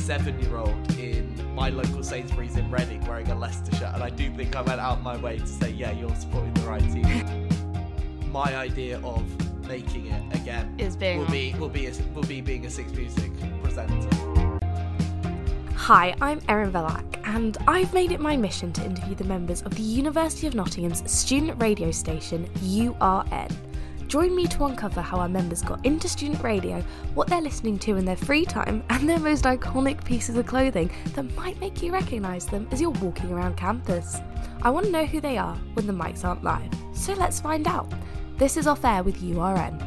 7-year-old in my local Sainsbury's in Reading wearing a Leicester shirt, and I do think I went out of my way to say, yeah, you're supporting the right team. My idea of making it again is being will be being a Six Music presenter. Hi, I'm Erin Velak, and I've made it my mission to interview the members of the University of Nottingham's student radio station, URN. Join me to uncover how our members got into student radio, what they're listening to in their free time, and their most iconic pieces of clothing that might make you recognise them as you're walking around campus. I want to know who they are when the mics aren't live, so let's find out. This is Off Air with URN.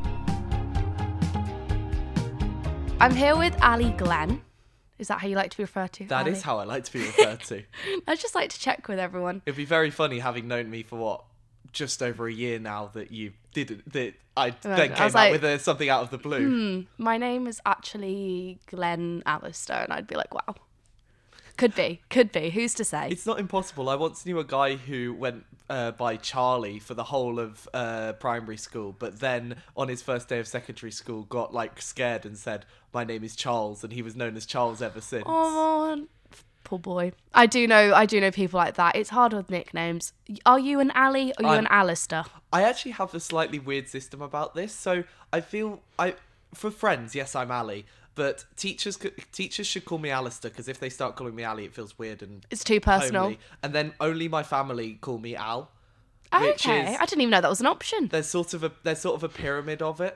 I'm here with Ali Glenn. Is that how you like to be referred to? That Ali? is how I like to be referred to. I'd just like to check with everyone. It'd be very funny having known me for just over a year now that I then came out with something out of the blue. My name is actually Glenn Alistair, and I'd be like, wow. Could be. Who's to say? It's not impossible. I once knew a guy who went by Charlie for the whole of primary school, but then on his first day of secondary school got scared and said, "My name is Charles," and he was known as Charles ever since. Oh, poor boy. I do know people like that. It's hard with nicknames. Are you an Ali or are you an Alistair? I actually have a slightly weird system about this. So I feel for friends, yes, I'm Ali. But teachers should call me Alistair, because if they start calling me Ali, it feels weird and it's too personal. Homely. And then only my family call me Al. Okay, I didn't even know that was an option. There's sort of a pyramid of it.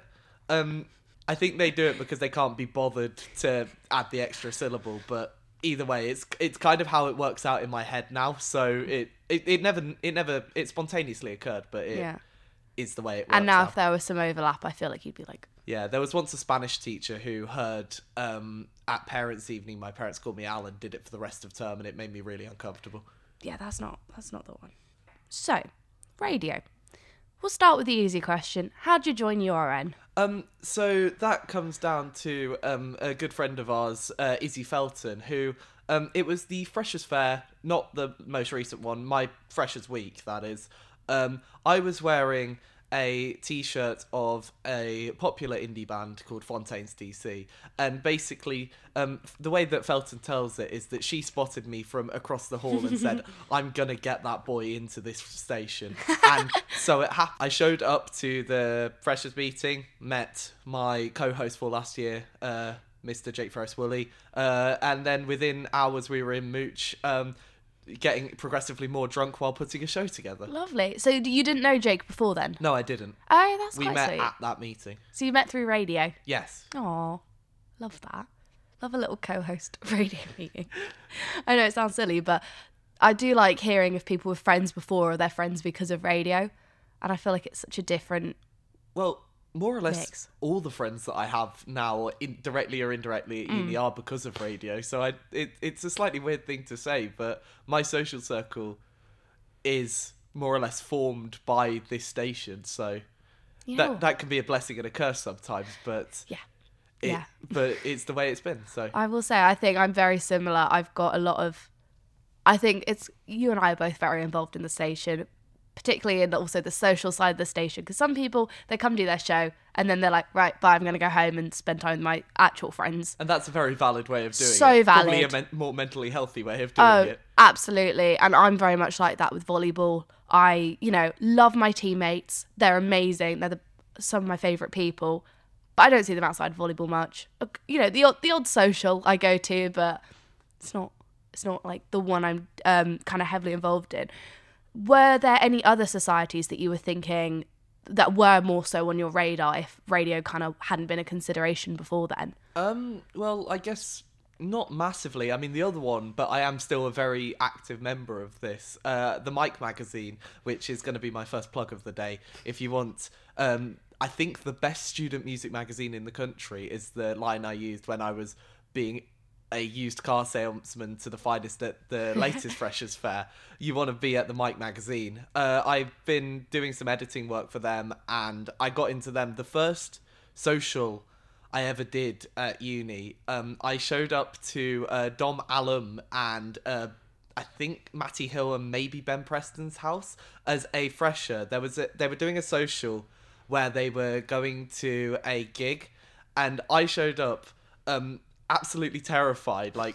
I think they do it because they can't be bothered to add the extra syllable. But either way, it's kind of how it works out in my head now. So it never spontaneously occurred, but it's the way it works. And now, out. If there was some overlap, I feel like you'd be like. Yeah, there was once a Spanish teacher who heard at parents' evening my parents called me Al and did it for the rest of term, and it made me really uncomfortable. Yeah, that's not the one. So, radio. We'll start with the easy question. How'd you join URN? So that comes down to a good friend of ours, Izzy Felton, who it was the Freshers' Fair, not the most recent one, my Freshers' Week, that is. I was wearing a t-shirt of a popular indie band called Fontaines DC, and basically the way that Felton tells it is that she spotted me from across the hall and said, "I'm gonna get that boy into this station." And so it happened. I showed up to the freshers meeting, met my co-host for last year, Mr. Jake Ferris-Woolley, and then within hours we were in Mooch, getting progressively more drunk while putting a show together. Lovely. So you didn't know Jake before then? No, I didn't. Oh, that's we quite met sweet. at that meeting. So you met through radio? Yes. Aw, love that. Love a little co-host radio meeting. I know it sounds silly, but I do like hearing if people were friends before or they're friends because of radio. And I feel like it's such a different more or less mix. All the friends that I have now, directly or indirectly at uni, are because of radio. So it's a slightly weird thing to say, but my social circle is more or less formed by this station. So that can be a blessing and a curse sometimes, but but it's the way it's been. So I will say, I think I'm very similar. I've got a lot of, I think it's, you and I are both very involved in the station, particularly in also the social side of the station, because some people, they come do their show and then they're like, right, bye, I'm going to go home and spend time with my actual friends. And that's a very valid way of doing it. So valid. Probably a more mentally healthy way of doing it. Absolutely. And I'm very much like that with volleyball. I, love my teammates. They're amazing. They're some of my favourite people. But I don't see them outside of volleyball much. The odd social I go to, but it's not like the one I'm kind of heavily involved in. Were there any other societies that you were thinking that were more so on your radar if radio kind of hadn't been a consideration before then? Well, I guess not massively. I mean, the other one, but I am still a very active member of this. The Mic magazine, which is going to be my first plug of the day. If you want, I think the best student music magazine in the country is the line I used when I was being a used car salesman to the finest at the latest Freshers' Fair. You want to be at the Mic magazine. I've been doing some editing work for them, and I got into them. The first social I ever did at uni, I showed up to Dom Allum and I think Matty Hill and maybe Ben Preston's house as a fresher. They were doing a social where they were going to a gig, and I showed up absolutely terrified, like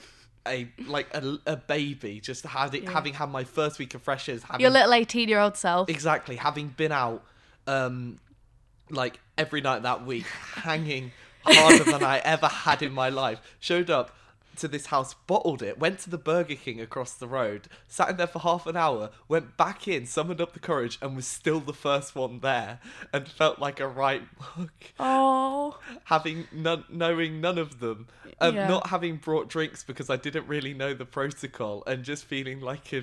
a baby, just having had my first week of freshers. Your little 18-year-old self. Exactly, having been out like every night that week, hanging harder than I ever had in my life. Showed up to this house, bottled it, went to the Burger King across the road, sat in there for half an hour, went back in, summoned up the courage, and was still the first one there, and felt like a right mug. Oh. Knowing none of them, not having brought drinks because I didn't really know the protocol, and just feeling like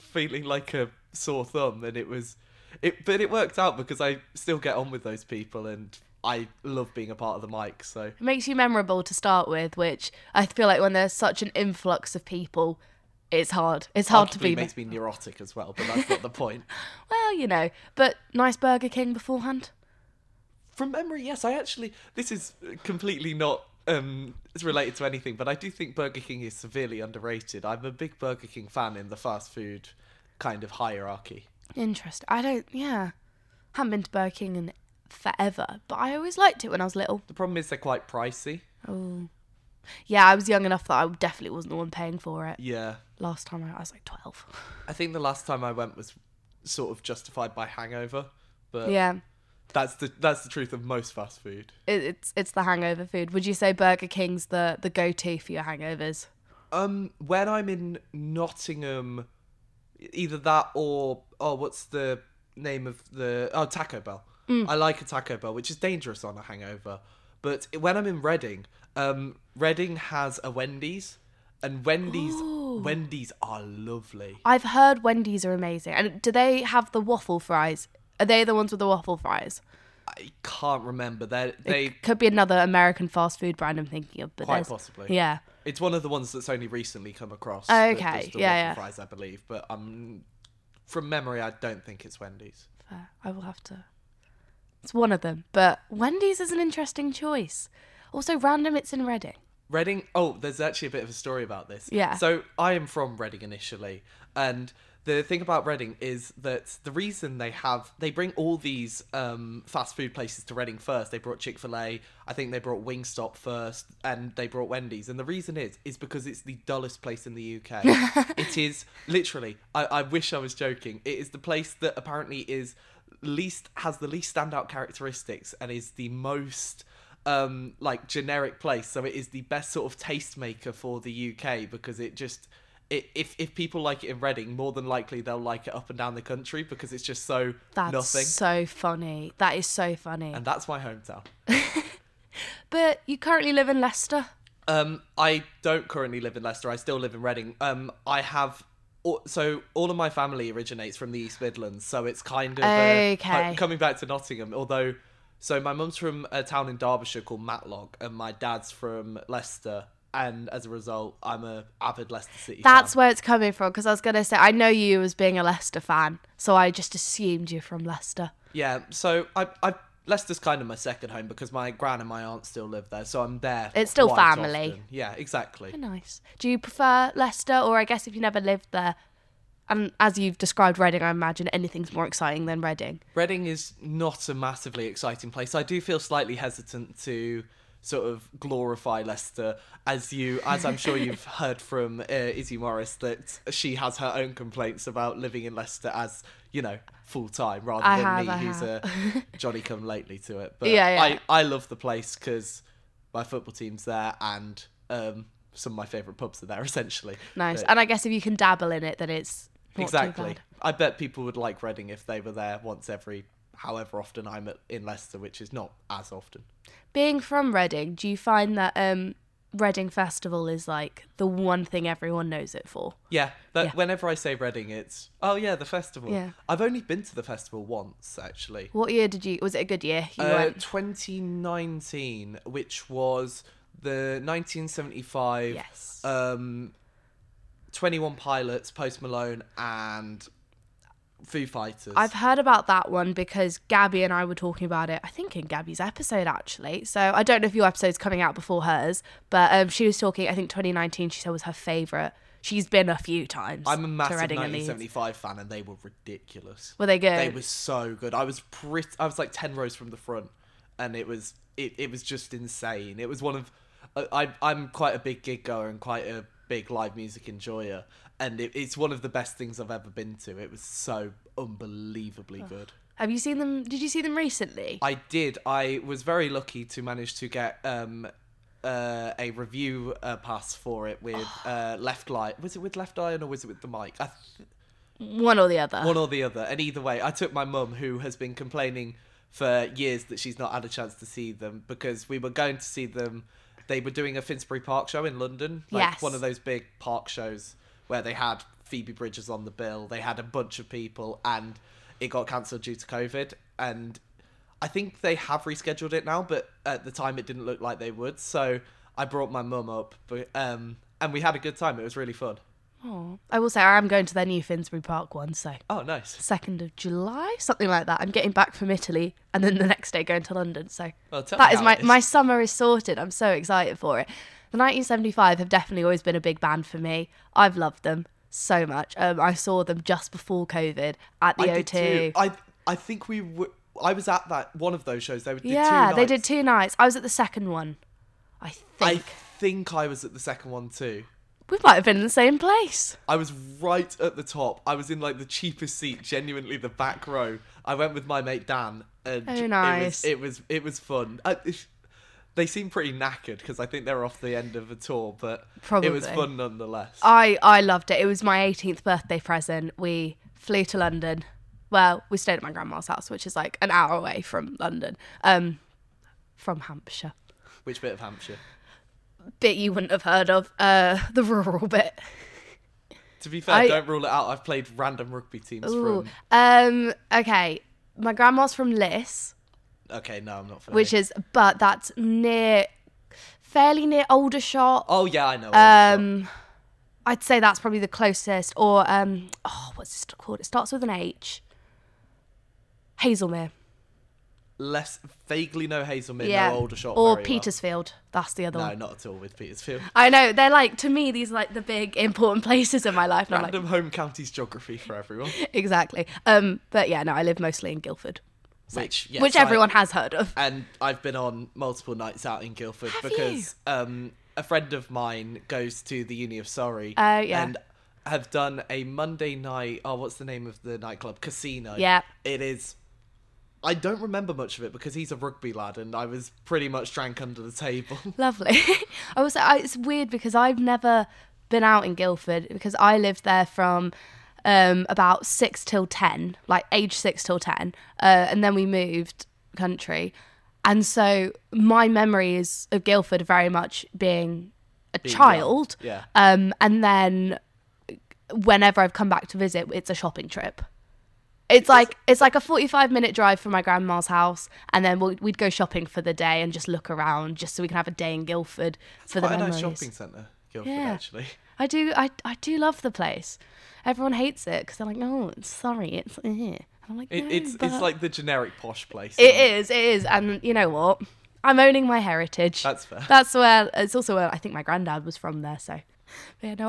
a sore thumb, and but it worked out because I still get on with those people, and I love being a part of the mic, so... It makes you memorable to start with, which I feel like when there's such an influx of people, it's hard. It's hard to be... It makes me neurotic as well, but that's not the point. Well, but nice Burger King beforehand? From memory, yes. This is completely not related to anything, but I do think Burger King is severely underrated. I'm a big Burger King fan in the fast food kind of hierarchy. Interesting. Haven't been to Burger King in forever, but I always liked it when I was little. The problem is they're quite pricey. Oh. Yeah, I was young enough that I definitely wasn't the one paying for it. Yeah. Last time I was like 12. I think the last time I went was sort of justified by hangover, but yeah, that's the truth of most fast food. It's the hangover food. Would you say Burger King's the go-to for your hangovers? When I'm in Nottingham, either that or what's the name of Taco Bell. I like a Taco Bell, which is dangerous on a hangover. But when I'm in Reading, Reading has a Wendy's, and Wendy's are lovely. I've heard Wendy's are amazing. And do they have the waffle fries? Are they the ones with the waffle fries? I can't remember. They It could be another American fast food brand I'm thinking of. But quite possibly. Yeah. It's one of the ones that's only recently come across. Okay, that does the waffle fries, I believe. But from memory, I don't think it's Wendy's. Fair. I will have to... It's one of them, but Wendy's is an interesting choice. Also, random, it's in Reading. Reading, there's actually a bit of a story about this. Yeah. So I am from Reading initially, and the thing about Reading is that the reason they bring all these fast food places to Reading first. They brought Chick-fil-A, I think they brought Wingstop first, and they brought Wendy's. And the reason is because it's the dullest place in the UK. It is literally, I wish I was joking, it is the place that apparently has the least standout characteristics and is the most generic place. So it is the best sort of tastemaker for the UK, because if people like it in Reading, more than likely they'll like it up and down the country, because it's just so nothing. That's so funny. That is so funny. And that's my hometown. But you currently live in Leicester? I don't currently live in Leicester. I still live in Reading. So all of my family originates from the East Midlands, so it's kind of coming back to Nottingham. So my mum's from a town in Derbyshire called Matlock, and my dad's from Leicester, and as a result, I'm a avid Leicester City fan. That's where it's coming from, because I was going to say, I know you as being a Leicester fan, so I just assumed you're from Leicester. Yeah, so Leicester's kind of my second home, because my gran and my aunt still live there, so I'm there. It's still quite family. Often. Yeah, exactly. Oh, nice. Do you prefer Leicester, or I guess if you never lived there, and as you've described Reading, I imagine anything's more exciting than Reading? Reading is not a massively exciting place. I do feel slightly hesitant to sort of glorify Leicester, as I'm sure you've heard from Izzy Morris, that she has her own complaints about living in Leicester as, full time, rather than me, who's a Johnny come lately to it. But yeah. I love the place because my football team's there, and some of my favourite pubs are there, essentially. Nice. And I guess if you can dabble in it, then it's not exactly. too bad. I bet people would like Reading if they were there once every however often I'm in Leicester, which is not as often. Being from Reading, do you find that Reading Festival is like the one thing everyone knows it for? Yeah. Whenever I say Reading, it's, the festival. Yeah. I've only been to the festival once, actually. What year was it a good year? 2019, which was the 1975 yes. 21 Pilots, Post Malone, and Foo Fighters. I've heard about that one because Gabby and I were talking about it, I think in Gabby's episode actually. So I don't know if your episode's coming out before hers, but she was talking, I think 2019 she said was her favourite. She's been a few times. I'm a massive 1975 fan, and they were ridiculous. Were they good? They were so good. I was like 10 rows from the front, and it was just insane. It was one of I'm quite a big gig goer and quite a big live music enjoyer, and it's one of the best things I've ever been to. It was so unbelievably good. Have you seen them? Did you see them recently? I did. I was very lucky to manage to get a review pass for it with Left Lion. Was it with Left Lion or was it with the mic? One or the other. One or the other. And either way, I took my mum, who has been complaining for years that she's not had a chance to see them, because we were going to see them. They were doing a Finsbury Park show in London. Yes. One of those big park shows where they had Phoebe Bridgers on the bill. They had a bunch of people and it got cancelled due to COVID. And I think they have rescheduled it now, but at the time it didn't look like they would. So I brought my mum up, and we had a good time. It was really fun. Oh, I will say I am going to their new Finsbury Park one, so Oh, nice. 2nd of July, something like that. I'm getting back from Italy and then the next day going to London. So Well, tell that me is how my it is. my summer is sorted. I'm so excited for it. The 1975 have definitely always been a big band for me. I've loved them so much. I saw them just before COVID at the I did O2. too. I think I was at that one of those shows. They did 2 Yeah, nights. they did 2 nights. I was at the second one, I I think. think I was at the second one too. We might have been in the same place. I was right at the top. I was in like the cheapest seat, genuinely the back row. I went with my mate Dan, and Oh, nice. it was fun. They seem pretty knackered because I think they're off the end of a tour, but Probably. it was fun nonetheless. I loved it. It was my 18th birthday present. We flew to London. Well, we stayed at my grandma's house, which is like an hour away from London, from Hampshire. Which bit of Hampshire? Bit you wouldn't have heard of, the rural bit. To be fair, don't rule it out. I've played random rugby teams Ooh. from... Okay, my grandma's from Liss, Okay, no, I'm not familiar. but that's fairly near Aldershot. Oh, yeah, I know. I'd say that's probably the closest. Or, what's it called? It starts with an H. Hazelmere. Less vaguely know Hazelmere, Yeah. no Aldershot Or very Petersfield. That's the other well. one. No, not at all with Petersfield. I know, they're like, to me, these are like the big important places in my life. And I'm Random home counties geography for everyone. like, exactly. But yeah, no, I live mostly in Guildford. Which Everyone has heard of. And I've been on multiple nights out in Guildford Have because a friend of mine goes to the Uni of Surrey. Oh, yeah. And have done a Monday night... Oh, what's the name of the nightclub? Casino. Yeah. It is... I don't remember much of it because he's a rugby lad and I was pretty much drank under the table. Lovely. I was. It's weird because I've never been out in Guildford because I lived there from about 6 till 10, like age 6 till 10, and then we moved country, and so my memories of Guildford are very much being a child. young, yeah. And then whenever I've come back to visit, it's a shopping trip. It's like a 45-minute drive from my grandma's house, and then we'd go shopping for the day and just look around, just so we can have a day in Guildford for the Quite a memories. nice shopping centre, Guildford, Yeah. actually. I do love the place. Everyone hates it because they're like, "Oh, sorry, it's." And I'm like, no, It's but like the generic posh place. it is, and you know what? I'm owning my heritage. That's fair. That's where it's also where I think my granddad was from there. So, but yeah, no,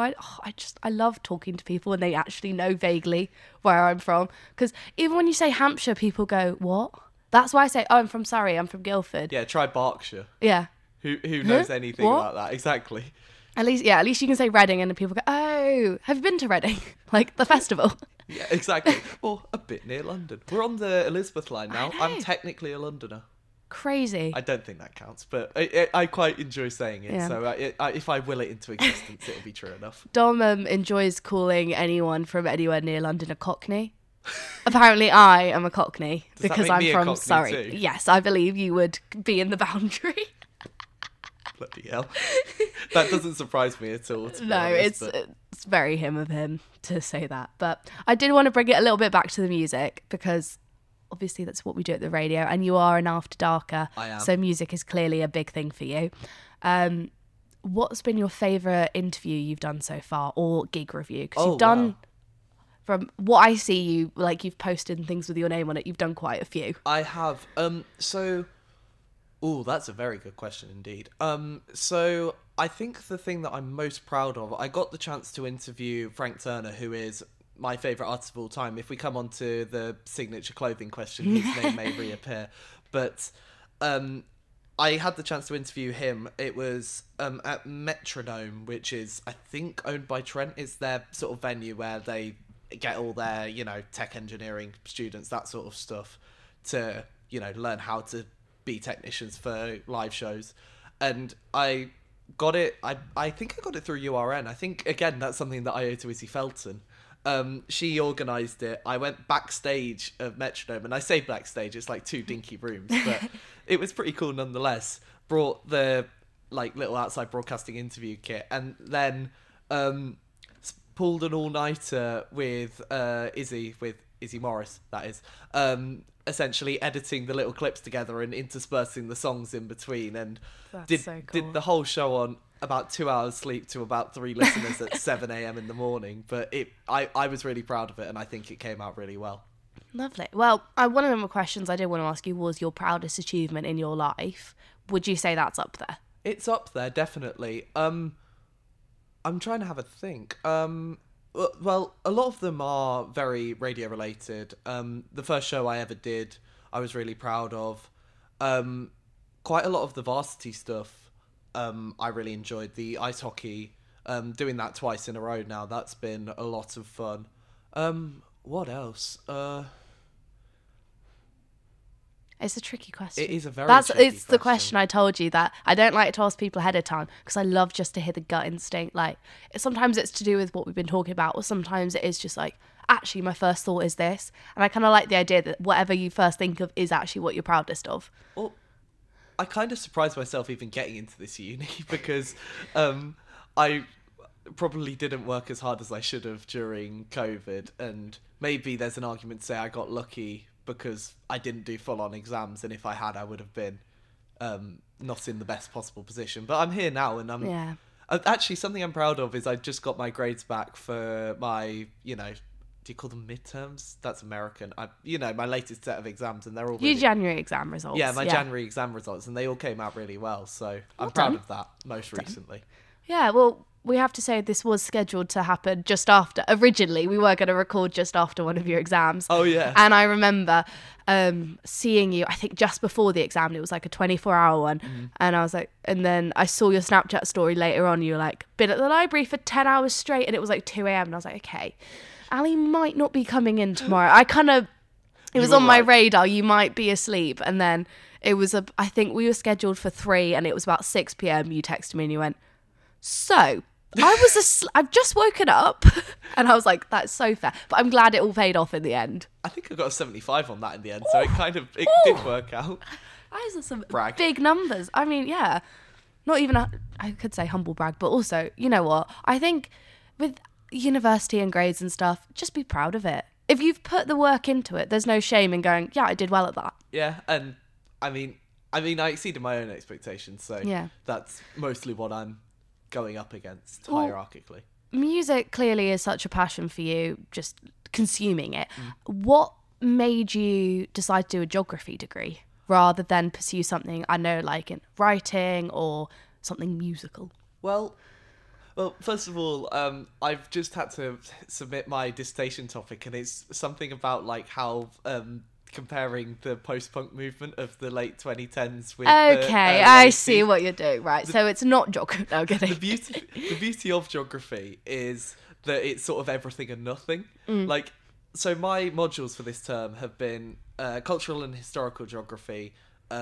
I love talking to people and they actually know vaguely where I'm from. Because even when you say Hampshire, people go, "What?" That's why I say, "Oh, I'm from Surrey. I'm from Guildford." Yeah, try Berkshire. Yeah. Who knows anything What? about that? Exactly. At least you can say Reading, and then people go, "Oh, have you been to Reading? Like the festival?" Yeah, exactly. Well, a bit near London. We're on the Elizabeth line now. know. I'm technically a Londoner. Crazy. I don't think that counts, but I quite enjoy saying it. Yeah. So if I will it into existence, it'll be true enough. Dom enjoys calling anyone from anywhere near London a Cockney. Apparently, I am a Cockney Does that because make I'm me a from Cockney Surrey. too? Yes, I believe you would be in the boundary. Bloody hell. That doesn't surprise me at all. To be No, honest, but it's very him of him to say that. But I did want to bring it a little bit back to the music because obviously that's what we do at the radio, and you are an After Darker. I am. So music is clearly a big thing for you. What's been your favourite interview you've done so far, or gig review? Because you've done, wow. from what I see, you've posted things with your name on it. You've done quite a few. I have. That's a very good question indeed. So I think the thing that I'm most proud of, I got the chance to interview Frank Turner, who is my favourite artist of all time. If we come on to the signature clothing question, his name may reappear. But I had the chance to interview him. It was at Metronome, which is, I think, owned by Trent. It's their sort of venue where they get all their, tech engineering students, that sort of stuff, to, learn how to be technicians for live shows. And I got it, I think I got it through URN. I think, again, that's something that I owe to Izzy Felton. She organised it. I went backstage of Metronome, and I say backstage, it's like 2 dinky rooms, but it was pretty cool nonetheless. Brought the little outside broadcasting interview kit, and then pulled an all-nighter with Izzy Morris, that is, essentially editing the little clips together and interspersing the songs in between, and did the whole show on about 2 hours sleep to about 3 listeners at 7 a.m. in the morning. But I was really proud of it, and I think it came out really well. Lovely. Well, one of the questions I did want to ask you was your proudest achievement in your life. Would you say that's up there? It's up there, definitely. I'm trying to have a think. Well, a lot of them are very radio related. The first show I ever did, I was really proud of. Quite a lot of the varsity stuff, I really enjoyed. The ice hockey, doing that twice in a row now, that's been a lot of fun. What else? It's a tricky question. It is a very tricky question. It's the question I told you that I don't like to ask people ahead of time, because I love just to hear the gut instinct. Like, sometimes it's to do with what we've been talking about, or sometimes it is just like, actually, my first thought is this. And I kind of like the idea that whatever you first think of is actually what you're proudest of. Well, I kind of surprised myself even getting into this uni, because I probably didn't work as hard as I should have during COVID, and maybe there's an argument to say I got lucky because I didn't do full-on exams, and if I had, I would have been not in the best possible position. But I'm here now, and I'm actually, something I'm proud of is I just got my grades back for my, do you call them midterms? That's American. My latest set of exams, and they're all Your January exam results. Yeah, my January exam results, and they all came out really well. So I'm proud of that most recently. Yeah, well, we have to say this was scheduled to happen just after. Originally, we were going to record just after one of your exams. Oh, yeah. And I remember seeing you, I think just before the exam, and it was like a 24-hour one. Mm. And I was like, and then I saw your Snapchat story later on. You were like, been at the library for 10 hours straight, and it was like 2 a.m. And I was like, okay, Ali might not be coming in tomorrow. It was on my radar. You might be asleep. And then it was, I think we were scheduled for 3, and it was about 6 p.m. You texted me and you went, so I've just woken up, and I was like, that's so fair. But I'm glad it all paid off in the end. I think I got a 75 on that in the end, so it did work out. Those are some big numbers. I mean, yeah, not even I could say humble brag, but also, you know what? I think with university and grades and stuff, just be proud of it. If you've put the work into it, there's no shame in going, yeah, I did well at that. Yeah, and I mean, I exceeded my own expectations, so yeah, that's mostly what I'm going up against hierarchically. Music clearly is such a passion for you, just consuming it. What made you decide to do a geography degree rather than pursue something, I know, like in writing or something musical? Well, first of all, I've just had to submit my dissertation topic, and it's something about like how comparing the post-punk movement of the late 2010s with I see what you're doing. Right, so it's not geography. No, the beauty of geography is that it's sort of everything and nothing. Like, so my modules for this term have been cultural and historical geography,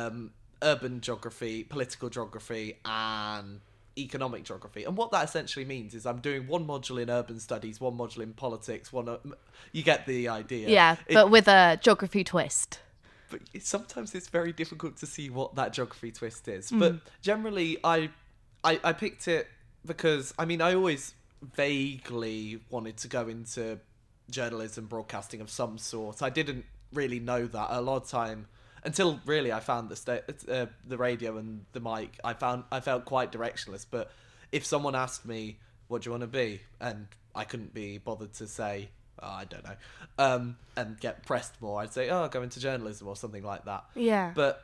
urban geography, political geography, and economic geography. And what that essentially means is I'm doing one module in urban studies, one module in politics, you get the idea. Yeah, but with a geography twist. But sometimes it's very difficult to see what that geography twist is. But generally, I picked it because, I always vaguely wanted to go into journalism, broadcasting of some sort. I didn't really know that a lot of time until really I found the radio and the mic. I felt quite directionless. But if someone asked me, what do you want to be? And I couldn't be bothered to say, I don't know, and get pressed more, I'd say, I'll go into journalism or something like that. Yeah. But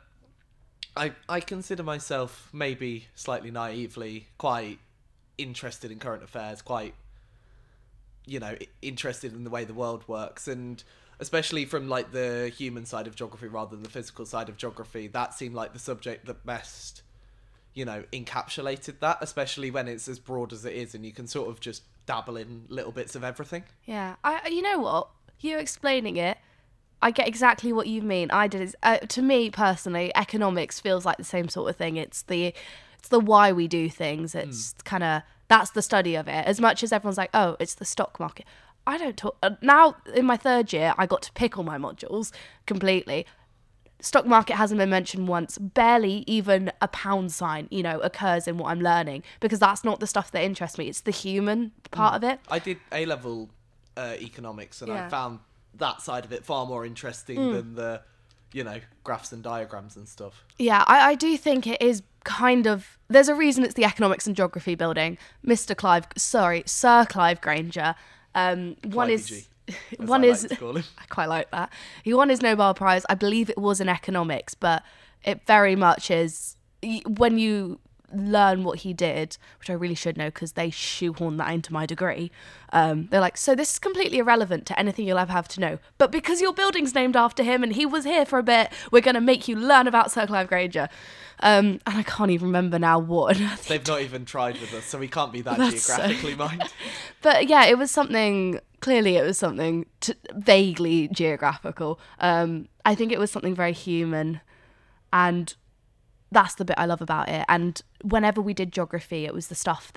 I consider myself, maybe slightly naively, quite interested in current affairs, quite, interested in the way the world works. And especially from like the human side of geography rather than the physical side of geography, that seemed like the subject that best, encapsulated that, especially when it's as broad as it is and you can sort of just dabble in little bits of everything. Yeah. You know what? You explaining it, I get exactly what you mean. I did. To me personally, economics feels like the same sort of thing. It's the why we do things. It's kind of, that's the study of it. As much as everyone's like, oh, it's the stock market. I don't talk. Now, in my third year, I got to pick all my modules completely. Stock market hasn't been mentioned once. Barely even a pound sign, occurs in what I'm learning, because that's not the stuff that interests me. It's the human part of it. I did A-level economics, and I found that side of it far more interesting than the, graphs and diagrams and stuff. Yeah, I do think it is kind of... There's a reason it's the economics and geography building. Sir Clive Granger. One is... One is... I quite like that. He won his Nobel Prize. I believe it was in economics, but it very much is... When you learn what he did, which I really should know because they shoehorned that into my degree, they're like, so this is completely irrelevant to anything you'll ever have to know, but because your building's named after him and he was here for a bit, we're going to make you learn about Sir Clive Granger. And I can't even remember now what. They've not even tried with us, so we can't be that geographically minded. But yeah, it was something vaguely geographical. I think it was something very human, and that's the bit I love about it. And whenever we did geography, it was the stuff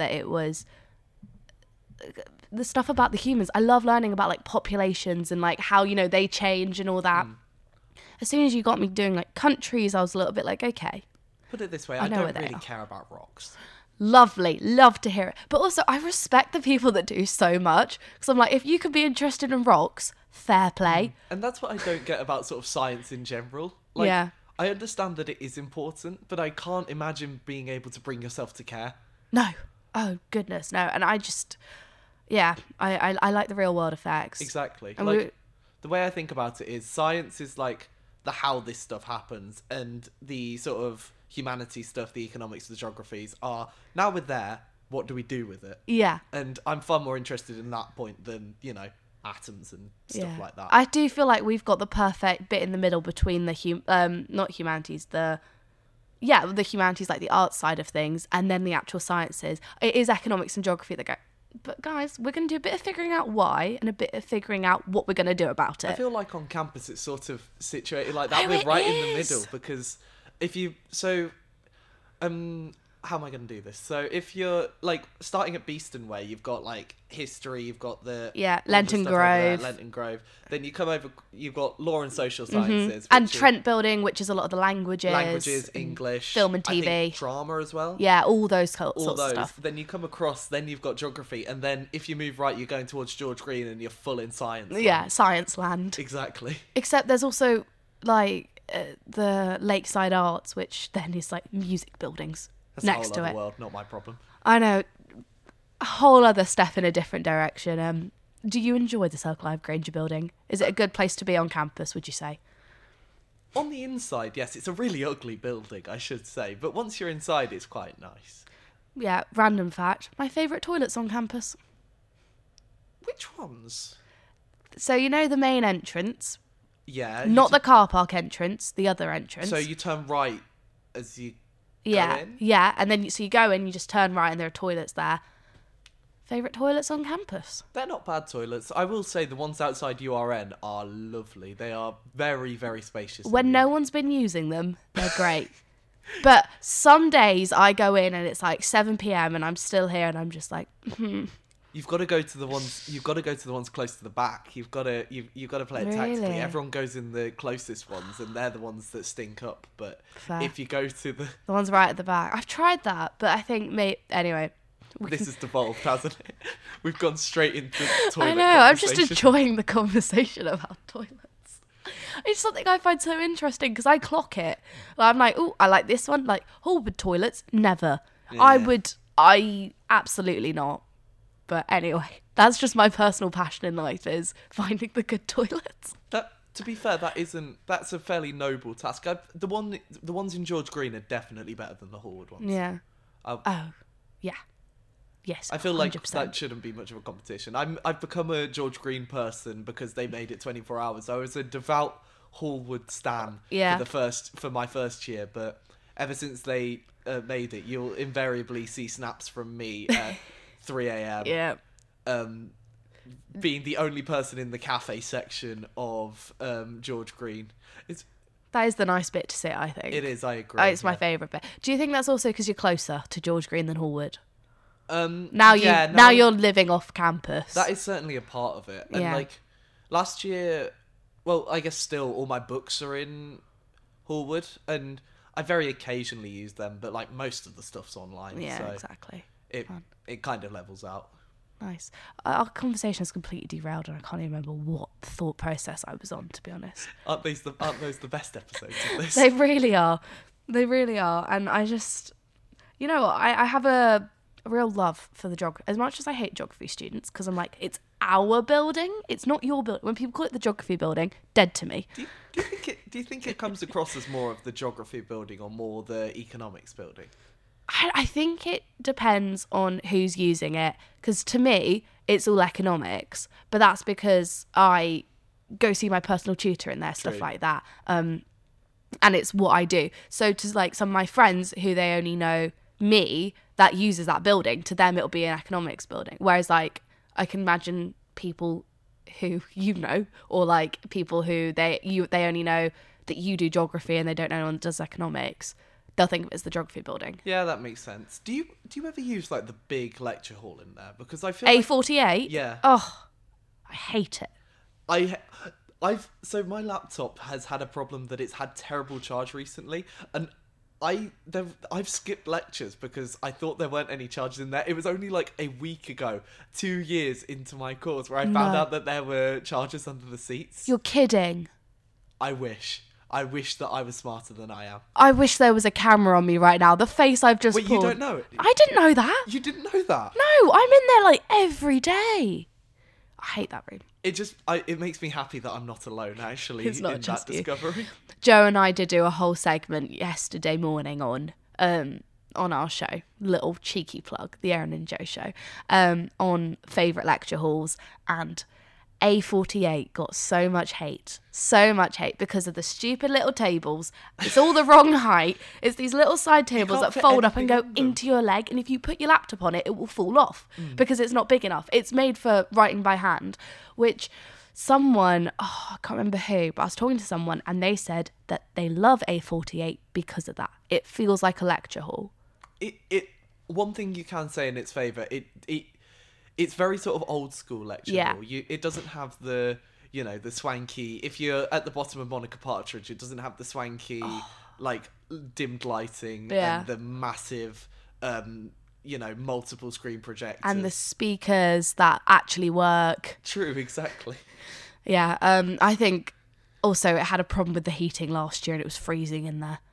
about the humans. I love learning about like populations and like how, they change and all that. As soon as you got me doing like countries, I was a little bit like, okay. Put it this way, I don't really care about rocks. Lovely, love to hear it. But also, I respect the people that do so much, because I'm like, if you could be interested in rocks, fair play. And that's what I don't get about sort of science in general. Like, yeah. I understand that it is important, but I can't imagine being able to bring yourself to care. No. Oh, goodness, no. And I just... Yeah, I like the real world effects. Exactly. And the way I think about it is science is like the how this stuff happens, and the sort of humanity stuff, the economics, the geographies are, now we're there, what do we do with it? Yeah. And I'm far more interested in that point than, atoms and stuff like that. I do feel like we've got the perfect bit in the middle between the not humanities, the humanities, like the art side of things, and then the actual sciences. It is economics and geography that go, but guys, we're going to do a bit of figuring out why and a bit of figuring out what we're going to do about it. I feel like on campus it's sort of situated like that. We're right in the middle, because if you... So, how am I going to do this? So if you're like starting at Beeston Way, you've got like history, you've got the Lenton Grove. Lenton Grove. Then you come over, you've got law and social sciences, and Trent Building, which is a lot of the languages, English, film and TV, I think drama as well. Yeah, all those sorts of stuff. Then you come across, then you've got geography, and then if you move right, you're going towards George Green, and you're full in science. Yeah, science land. Exactly. Except there's also like the Lakeside Arts, which then is like music buildings. That's next a whole to other it. world, not my problem. I know, a whole other step in a different direction. Do you enjoy the Sir Clive Granger building? Is it a good place to be on campus, would you say? On the inside, yes, it's a really ugly building, I should say, but once you're inside, it's quite nice. Yeah, random fact, my favourite toilets on campus. Which ones? So you know the main entrance? Yeah. Not the car park entrance, the other entrance. So you turn right as you go in? Yeah, and then you go in, you just turn right and there are toilets there. Favourite toilets on campus? They're not bad toilets. I will say the ones outside URN are lovely. They are very, very spacious. When no one's been using them, they're great. But some days I go in and it's like 7 p.m. and I'm still here and I'm just like, You've got to go to the ones. You've got to go to the ones close to the back. You've got to play it tactically. Everyone goes in the closest ones, and they're the ones that stink up. But fair. If you go to the ones right at the back, I've tried that, but I think anyway. This has devolved, hasn't it? We've gone straight into toilet. I know. I'm just enjoying the conversation about toilets. It's something I find so interesting because I clock it. I'm like, oh, I like this one. Like, Holborn toilets, never. Yeah. I absolutely not. But anyway, that's just my personal passion in life, is finding the good toilets. To be fair, that's a fairly noble task. The ones in George Green are definitely better than the Hallward ones. Yeah. Yeah. Yes, I feel like 100%. that shouldn't be much of a competition. I've become a George Green person because they made it 24 hours. I was a devout Hallwood stan for my first year, but ever since they made it, you'll invariably see snaps from me at 3 a.m. Yeah. Being the only person in the cafe section of George Green. That is the nice bit to sit, I think. It is, I agree. It's my favourite bit. Do you think that's also because you're closer to George Green than Hallwood? Now you're living off campus. That is certainly a part of it. And like last year, well, I guess still all my books are in Hallwood, and I very occasionally use them, but like most of the stuff's online. Yeah, so exactly. It kind of levels out. Nice. Our conversation is completely derailed, and I can't even remember what thought process I was on, to be honest. Aren't those the best episodes of this? They really are. They really are. And I just, you know what? I have a real love for the geography. As much as I hate geography students, because I'm like, it's our building. It's not your building. When people call it the geography building, dead to me. Do you think it comes across as more of the geography building or more the economics building? I think it depends on who's using it, because to me it's all economics, but that's because I go see my personal tutor in there, stuff like that, and it's what I do. So to like some of my friends who they only know me that uses that building, to them it'll be an economics building, whereas like I can imagine people who you know, or like people who they only know that you do geography and they don't know anyone that does economics, they'll think of it as the geography building. Yeah, that makes sense. Do you ever use like the big lecture hall in there? Because I feel A48? Yeah. Oh, I hate it. So my laptop has had a problem that it's had terrible charge recently, and I've skipped lectures because I thought there weren't any charges in there. It was only like a week ago, 2 years into my course, where I found out that there were charges under the seats. You're kidding. I wish that I was smarter than I am. I wish there was a camera on me right now. The face I've just pulled. You don't know it? I didn't know that. You didn't know that? No, I'm in there like every day. I hate that room. It makes me happy that I'm not alone, actually, it's not in just that discovery. Joe and I did do a whole segment yesterday morning on our show, little cheeky plug, the Erin and Joe show, on favourite lecture halls, and A48 got so much hate because of the stupid little tables. It's all the wrong height. It's these little side tables that fold up and go into your leg, and if you put your laptop on it, it will fall off because it's not big enough. It's made for writing by hand, which someone, I can't remember who, but I was talking to someone and they said that they love A48 because of that. It feels like a lecture hall. One thing you can say in its favour, it's very sort of old school lecture hall. It doesn't have the swanky. If you're at the bottom of Monica Partridge, it doesn't have the swanky, like dimmed lighting and the massive, multiple screen projectors and the speakers that actually work. True, exactly. Yeah, I think also it had a problem with the heating last year and it was freezing in there.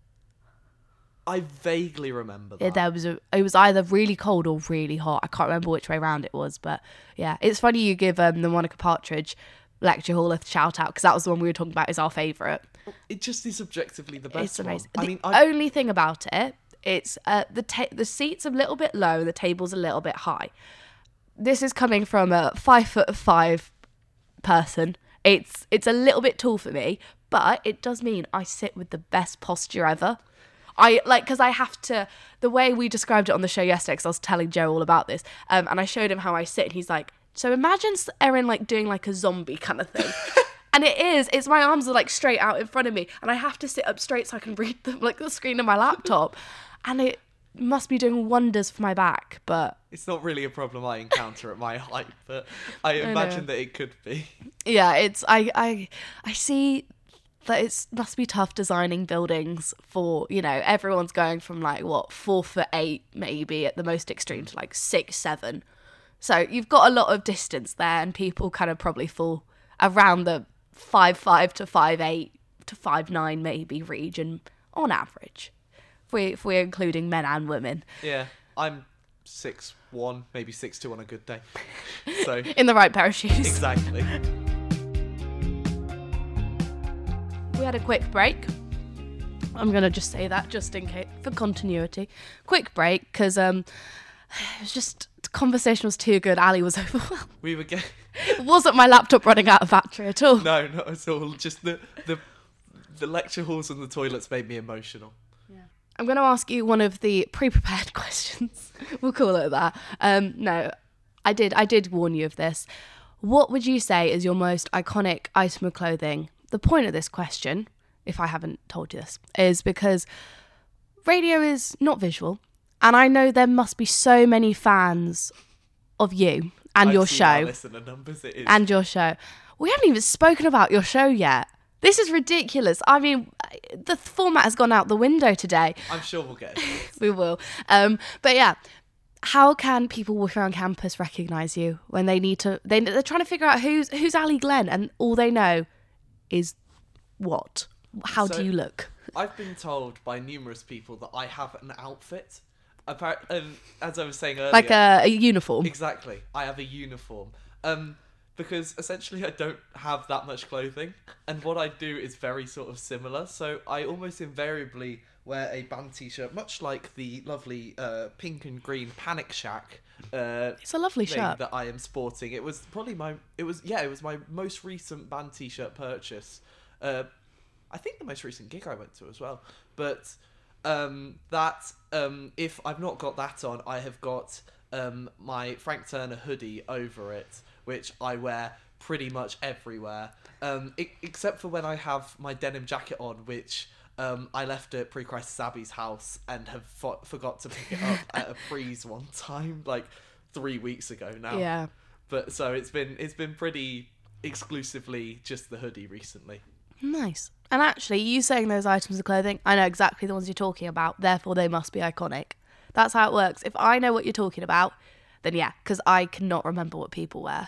I vaguely remember that. It was either really cold or really hot. I can't remember which way around it was, but yeah. It's funny you give the Monica Partridge lecture hall a shout out, because that was the one we were talking about is our favourite. It just is objectively the best. It's amazing. One. The only thing about it, it's the seats a little bit low, the table's a little bit high. This is coming from a 5'5" person. It's a little bit tall for me, but it does mean I sit with the best posture ever. Because I have to, the way we described it on the show yesterday, because I was telling Joe all about this, and I showed him how I sit, and he's like, so imagine Erin like doing like a zombie kind of thing. And it's my arms are like straight out in front of me, and I have to sit up straight so I can read the screen of my laptop, and it must be doing wonders for my back, but... It's not really a problem I encounter at my height, but I imagine that it could be. Yeah, I see... that it must be tough designing buildings for, everyone's going from 4'8" maybe at the most extreme to 6'7". So you've got a lot of distance there, and people kind of probably fall around the 5'5" to 5'8" to 5'9" maybe region on average, if we're including men and women. Yeah, I'm 6'1", maybe 6'2" on a good day. So in the right pair of shoes. Exactly. We had a quick break. I'm going to just say that just in case, for continuity. Quick break, because It was just, the conversation was too good. Ali was overwhelmed. We were getting... It wasn't my laptop running out of battery at all. No, not at all. Just the lecture halls and the toilets made me emotional. I'm going to ask you one of the pre-prepared questions. We'll call it that. No, I did warn you of this. What would you say is your most iconic item of clothing? The point of this question, if I haven't told you this, is because radio is not visual, and I know there must be so many fans of you and your show. Listener numbers, it is. And your show. We haven't even spoken about your show yet. This is ridiculous. I mean, the format has gone out the window today. I'm sure we'll get it. We will. But yeah, how can people walking around campus recognise you when they need to? They're trying to figure out who's Ali Glenn, and all they know is what? How do you look? I've been told by numerous people that I have an outfit. As I was saying earlier, Like a uniform. Exactly. I have a uniform. Because essentially I don't have that much clothing, and what I do is very sort of similar. So I almost invariably wear a band t-shirt, much like the lovely pink and green Panic Shack. It's a lovely shirt that I am sporting. It was probably my most recent band t-shirt purchase. I think the most recent gig I went to as well. But if I've not got that on, I have got my Frank Turner hoodie over it, which I wear pretty much everywhere, except for when I have my denim jacket on, which I left at Pre-Crisis Abby's house and have forgot to pick it up at a Pre's one time, like 3 weeks ago now. Yeah. But so it's been pretty exclusively just the hoodie recently. Nice. And actually, you saying those items of clothing, I know exactly the ones you're talking about, therefore they must be iconic. That's how it works. If I know what you're talking about, then yeah, because I cannot remember what people wear.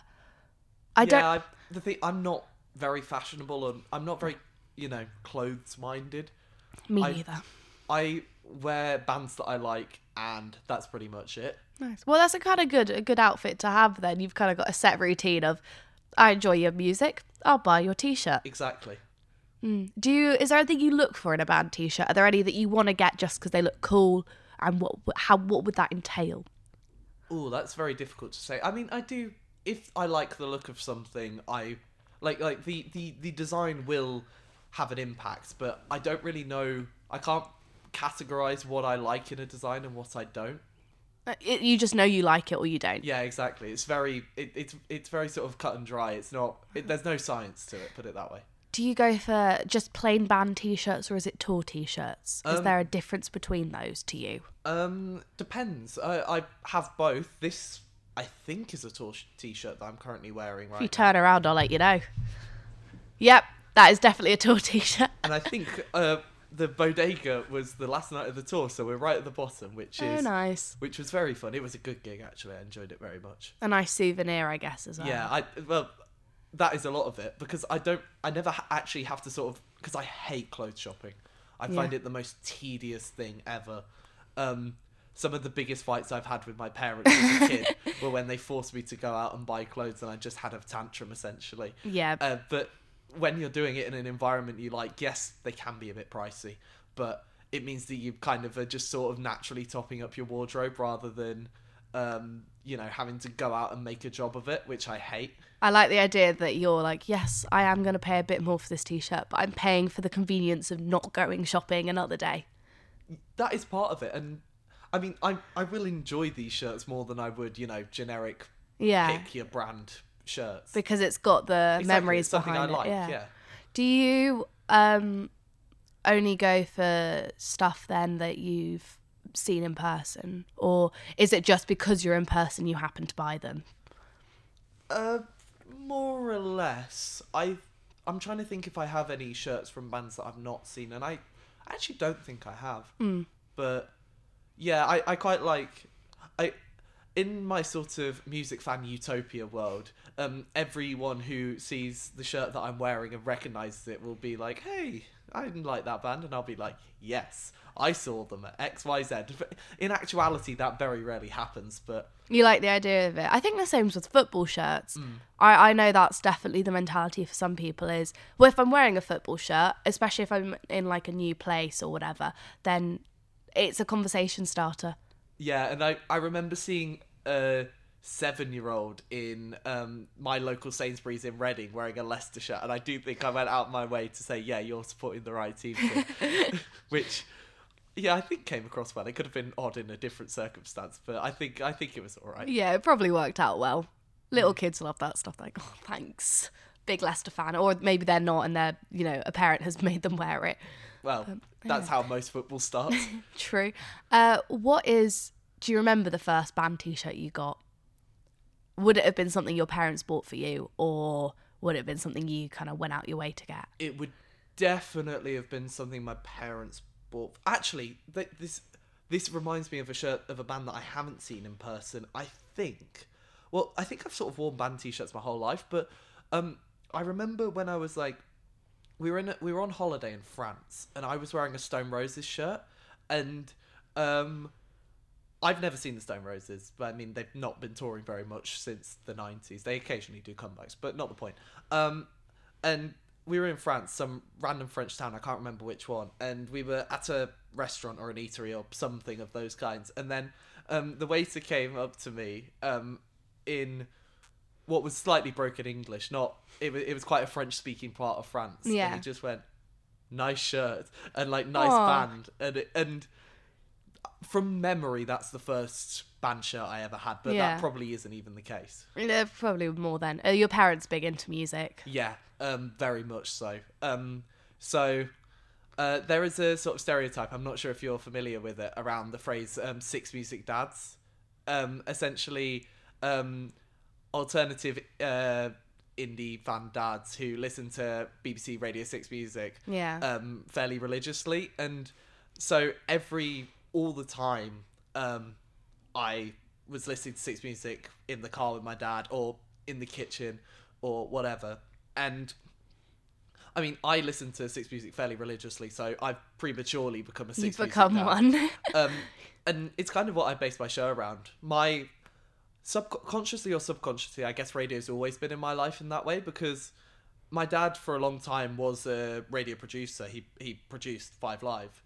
I'm not very fashionable, and I'm not very, clothes-minded. Me neither. I wear bands that I like, and that's pretty much it. Nice. Well, that's a good outfit to have then. You've kind of got a set routine of, I enjoy your music, I'll buy your t-shirt. Exactly. Is there anything you look for in a band t-shirt? Are there any that you want to get just because they look cool? And what would that entail? Oh, that's very difficult to say. I mean, I do. If I like the look of something, I like the design will have an impact, but I don't really know. I can't categorize what I like in a design and what I don't. You just know you like it or you don't. Yeah, exactly. It's very it's very sort of cut and dry. It's not. There's no science to it. Put it that way. Do you go for just plain band t-shirts or is it tour t-shirts? Is there a difference between those to you? Depends. I have both. This, I think, is a tour t-shirt that I'm currently wearing right now. If you turn around, I'll let you know. Yep, that is definitely a tour t-shirt. And I think the Bodega was the last night of the tour, so we're right at the bottom, which nice. Which was very fun. It was a good gig, actually. I enjoyed it very much. A nice souvenir, I guess, as well. Yeah, that is a lot of it, because I never actually have to sort of, because I hate clothes shopping. I find it the most tedious thing ever. Some of the biggest fights I've had with my parents as a kid were when they forced me to go out and buy clothes, and I just had a tantrum, essentially. Yeah. But when you're doing it in an environment you like, yes, they can be a bit pricey, but it means that you kind of are just sort of naturally topping up your wardrobe rather than having to go out and make a job of it, which I hate. I like the idea that you're like, yes, I am going to pay a bit more for this t-shirt, but I'm paying for the convenience of not going shopping another day. That is part of it. And I mean, I will enjoy these shirts more than I would, generic pick your brand shirts. Because it's got the memories behind it. I like, yeah. Do you only go for stuff then that you've seen in person? Or is it just because you're in person you happen to buy them? More or less. I'm trying to think if I have any shirts from bands that I've not seen, and I actually don't think I have. But yeah, I quite like... in my sort of music fan utopia world, everyone who sees the shirt that I'm wearing and recognises it will be like, hey, I didn't like that band, and I'll be like, yes, I saw them at XYZ. In actuality, that very rarely happens, but... You like the idea of it. I think the same with football shirts. I know that's definitely the mentality for some people is, well, if I'm wearing a football shirt, especially if I'm in like a new place or whatever, then it's a conversation starter. Yeah, and I remember seeing a 7-year-old in my local Sainsbury's in Reading wearing a Leicester shirt, and I do think I went out of my way to say, yeah, you're supporting the right team here. Which, yeah, I think came across well. It could have been odd in a different circumstance, but I think it was all right. Yeah, it probably worked out well. Little kids love that stuff. Like, oh, thanks. Big Leicester fan. Or maybe they're not and they're, a parent has made them wear it. Well, that's how most football starts. True. Do you remember the first band t-shirt you got? Would it have been something your parents bought for you, or would it have been something you kind of went out your way to get? It would definitely have been something my parents bought. Actually, this reminds me of a shirt of a band that I haven't seen in person. I think I've sort of worn band t-shirts my whole life, but I remember when I was like, we were on holiday in France, and I was wearing a Stone Roses shirt, and I've never seen the Stone Roses, but I mean, they've not been touring very much since the 90s. They occasionally do comebacks, but not the point. And we were in France, some random French town, I can't remember which one, and we were at a restaurant or an eatery or something of those kinds, and then the waiter came up to me in what was slightly broken English, it was quite a French-speaking part of France, yeah. And he just went, nice shirt, and like, nice band, and from memory, that's the first band shirt I ever had, but that probably isn't even the case. Probably more then. Are your parents big into music? Yeah, very much so. There is a sort of stereotype, I'm not sure if you're familiar with it, around the phrase Six Music Dads. Essentially, alternative indie fan dads who listen to BBC Radio 6 music fairly religiously. And so all the time, I was listening to Six Music in the car with my dad or in the kitchen or whatever. And I mean, I listen to Six Music fairly religiously, so I've prematurely become a Six Music You've become one. And it's kind of what I base my show around. My consciously or subconsciously, I guess radio's always been in my life in that way, because my dad for a long time was a radio producer. He produced 5 Live.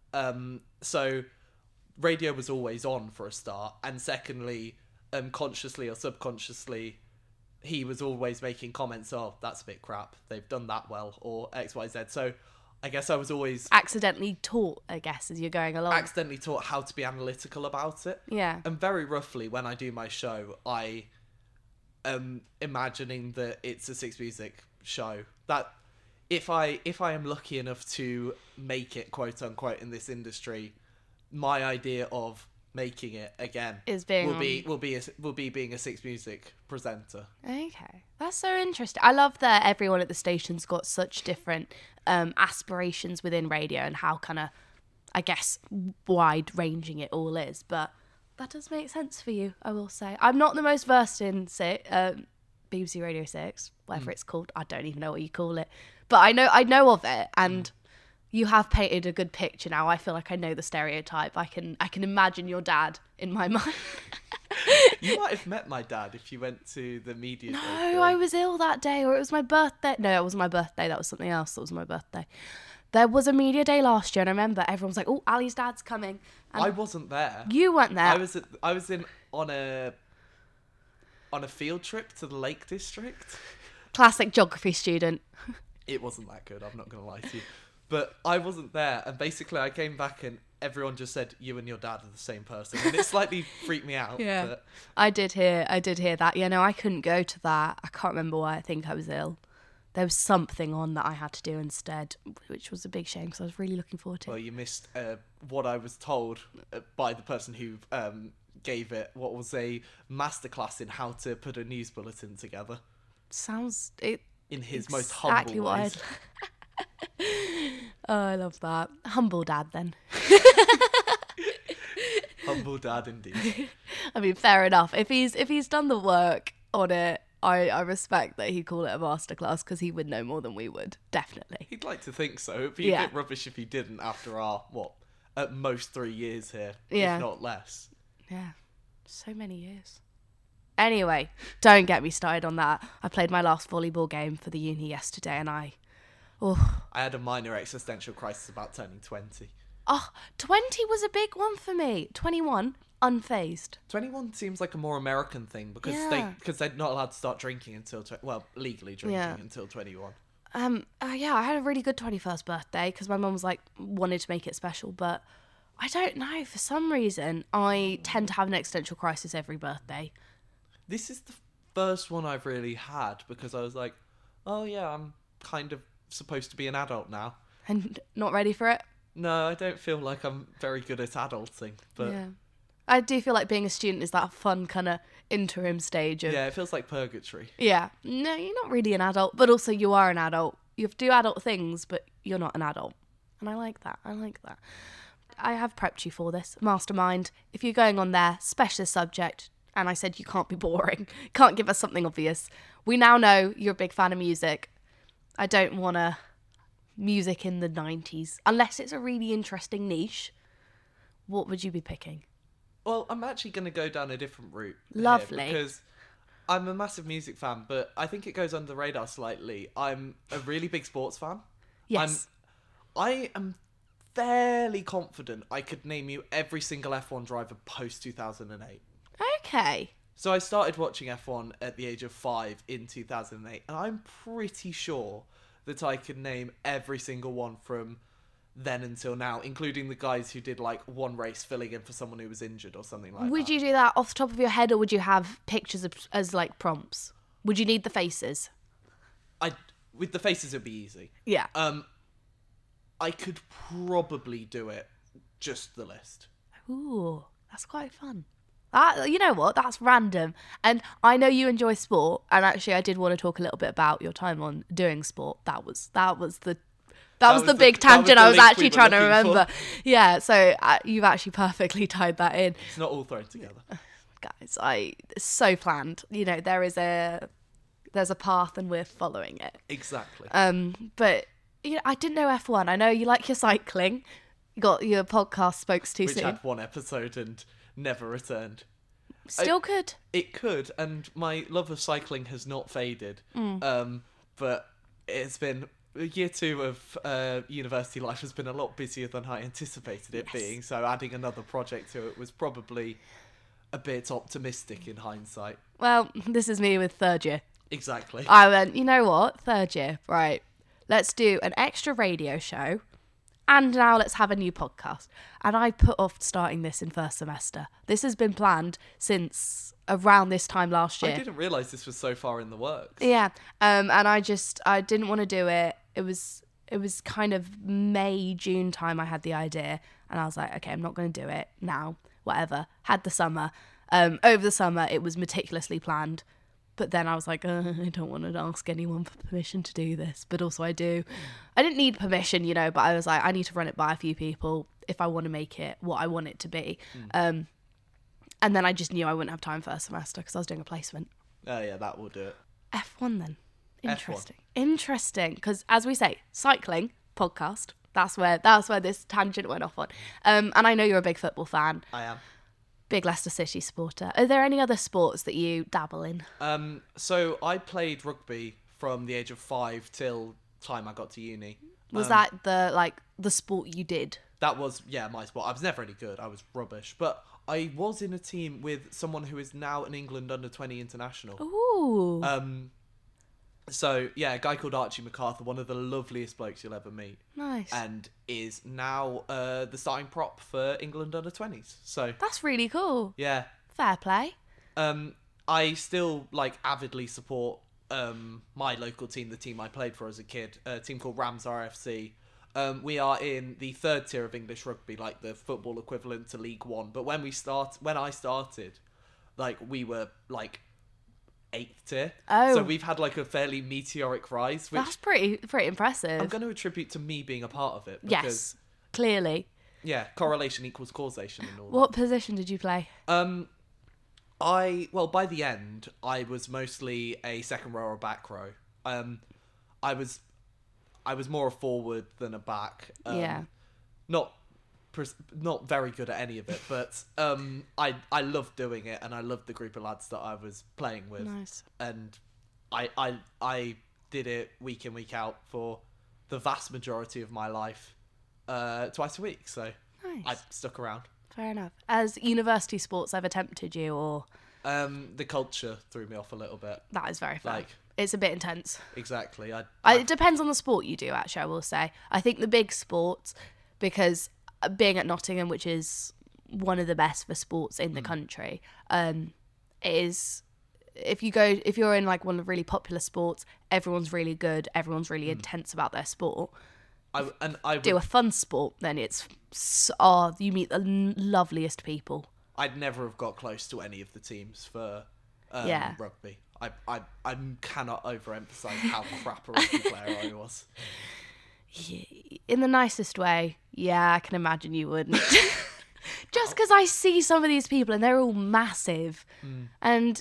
So radio was always on for a start, and secondly, consciously or subconsciously, he was always making comments, oh, that's a bit crap, they've done that well, or XYZ. So I guess I was always accidentally taught, I guess, as you're going along. Accidentally taught how to be analytical about it. Yeah. And very roughly, when I do my show, I am imagining that it's a Six Music show. That if I am lucky enough to make it, quote unquote, in this industry, my idea of making it again will be being a Six Music presenter. Okay, that's so interesting. I love that everyone at the station's got such different aspirations within radio, and how kind of, I guess, wide ranging it all is. But that does make sense for you, I will say. I'm not the most versed in BBC Radio 6, whatever it's called. I don't even know what you call it, but I know of it, and you have painted a good picture now. I feel like I know the stereotype. I can imagine your dad in my mind. You might have met my dad if you went to the media day. No, I was ill that day, or it was my birthday. No, it wasn't my birthday. That was something else. That was my birthday. There was a media day last year, and I remember everyone was like, "Oh, Ali's dad's coming." And I wasn't there. You weren't there. I was on a field trip to the Lake District. Classic geography student. It wasn't that good, I'm not going to lie to you. But I wasn't there, and basically I came back and everyone just said, you and your dad are the same person. And it slightly freaked me out. Yeah. But I did hear that. Yeah, no, I couldn't go to that. I can't remember why. I think I was ill. There was something on that I had to do instead, which was a big shame because I was really looking forward to it. Well, you missed what I was told by the person who gave it, what was a masterclass in how to put a news bulletin together. Sounds it in his most humble ways. Oh, I love that. Humble dad, then. Humble dad, indeed. I mean, fair enough. If he's done the work on it, I respect that he'd call it a masterclass, because he would know more than we would. Definitely. He'd like to think so. It'd be a bit rubbish if he didn't after our, at most 3 years here, if not less. Yeah. So many years. Anyway, don't get me started on that. I played my last volleyball game for the uni yesterday, and I had a minor existential crisis about turning 20. Oh, 20 was a big one for me. 21. unfazed. 21 seems like a more American thing because Yeah. they're not allowed to start drinking until legally drinking until 21. Yeah, I had a really good 21st birthday because my mum was like, wanted to make it special, but I don't know, for some reason, I tend to have an existential crisis every birthday. This is the first one I've really had because I was like, oh yeah, I'm kind of supposed to be an adult now. And not ready for it? No, I don't feel like I'm very good at adulting, but Yeah. I do feel like being a student is that fun kind of interim stage of... yeah, it feels like purgatory. Yeah. No, you're not really an adult, but also you are an adult. You have to do adult things, but you're not an adult. And I like that. I have prepped you for this. Mastermind. If you're going on there, specialist subject, and I said you can't be boring, can't give us something obvious. We now know you're a big fan of music. I don't want to... music in the 90s. Unless it's a really interesting niche. What would you be picking? Well, I'm actually going to go down a different route. Lovely. Here because I'm a massive music fan, but I think it goes under the radar slightly. I'm a really big sports fan. Yes. I am fairly confident I could name you every single F1 driver post 2008. Okay. So I started watching F1 at the age of 5 in 2008, and I'm pretty sure that I could name every single one from then until now, including the guys who did like one race filling in for someone who was injured or something like that. Would you do that off the top of your head, or would you have pictures as like prompts? Would you need the faces? With the faces it'd be easy. Yeah. I could probably do it, just the list. Ooh, that's quite fun. You know what? That's random. And I know you enjoy sport, and actually I did want to talk a little bit about your time on doing sport. That was the big tangent I was actually trying to remember. Yeah, so you've actually perfectly tied that in. It's not all thrown together. Guys, it's so planned. You know, there's a path and we're following it. Exactly. But you know, I didn't know F1. I know you like your cycling. You got your podcast Spokes Too Which Soon. had one episode and never returned. Still could. It could, and my love of cycling has not faded. But it's been... Year 2 of university life has been a lot busier than I anticipated it being, so adding another project to it was probably a bit optimistic in hindsight. Well, this is me with third year. Exactly. I went, you know what? Third year, right. Let's do an extra radio show, and now let's have a new podcast. And I put off starting this in first semester. This has been planned since around this time last year. I didn't realise this was so far in the works. Yeah, and I didn't want to do it. It was kind of May, June time I had the idea, and I was like, okay, I'm not going to do it now, whatever. Had the summer. Over the summer, it was meticulously planned, but then I was like, I don't want to ask anyone for permission to do this, but also I do. I didn't need permission, you know, but I was like, I need to run it by a few people if I want to make it what I want it to be. And then I just knew I wouldn't have time first semester because I was doing a placement. Oh yeah, that will do it. F1 then. Interesting, because as we say, cycling podcast. That's where this tangent went off on. And I know you're a big football fan. I am. Big Leicester City supporter. Are there any other sports that you dabble in? So I played rugby from the age of 5 till time I got to uni. Was that the sport you did? That was my sport. I was never any good. I was rubbish, but I was in a team with someone who is now an England under-20 international. Ooh. So, yeah, a guy called Archie MacArthur, one of the loveliest blokes you'll ever meet. Nice. And is now the starting prop for England under-20s. So That's really cool. yeah. Fair play. I still, avidly support my local team, the team I played for as a kid, a team called Rams RFC. We are in the 3rd tier of English rugby, like the football equivalent to League One. But when I started, we were 8th tier. Oh. So we've had a fairly meteoric rise, which That's pretty impressive. I'm going to attribute to me being a part of it. Because, Yes, clearly. yeah, correlation equals causation and all What position did you play? that. By the end, I was mostly a second row or back row. I was more a forward than a back. Yeah. Not very good at any of it, but I loved doing it, and I loved the group of lads that I was playing with. Nice. And I did it week in, week out for the vast majority of my life, twice a week. So Nice. I stuck around. Fair enough. Has university sports ever tempted you, or...? The culture threw me off a little bit. That is very fair. Like, it's a bit intense. Exactly. It depends on the sport you do, actually, I will say. I think the big sports, because being at Nottingham, which is one of the best for sports in the country, is... If you're in like one of the really popular sports, everyone's really good, everyone's really intense about their sport. Do a fun sport, then you meet the loveliest people. I'd never have got close to any of the teams for rugby. I cannot overemphasize how crap a rugby player I was. In the nicest way, yeah, I can imagine you wouldn't. Just because I see some of these people and they're all massive, and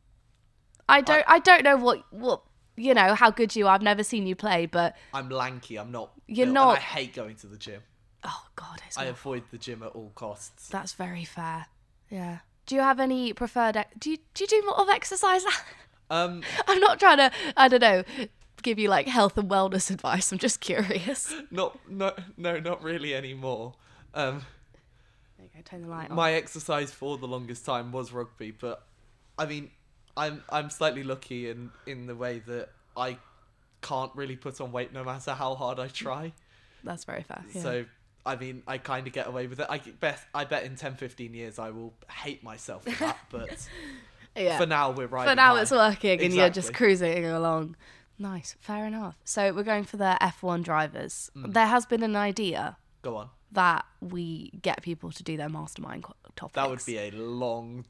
I don't know what how good you are. I've never seen you play, but I'm lanky. I'm not. You're built, not. And I hate going to the gym. Oh God, I avoid the gym at all costs. That's very fair. Yeah. Do you have any preferred? Do you do more of exercise? I'm not trying to. I don't know. Give you like health and wellness advice. I'm just curious. No, not really anymore. There you go. Turn the light on. My exercise for the longest time was rugby, but I mean, I'm slightly lucky in the way that I can't really put on weight no matter how hard I try. That's very fair. Yeah. So, I mean, I kind of get away with it. I bet in 10, 15 years I will hate myself for that, but for now we're riding For now high. it's working and you're just Exactly. cruising along. Nice. Fair enough. So we're going for the F1 drivers. There has been an idea Go on. that we get people to do their mastermind topics. That would be a long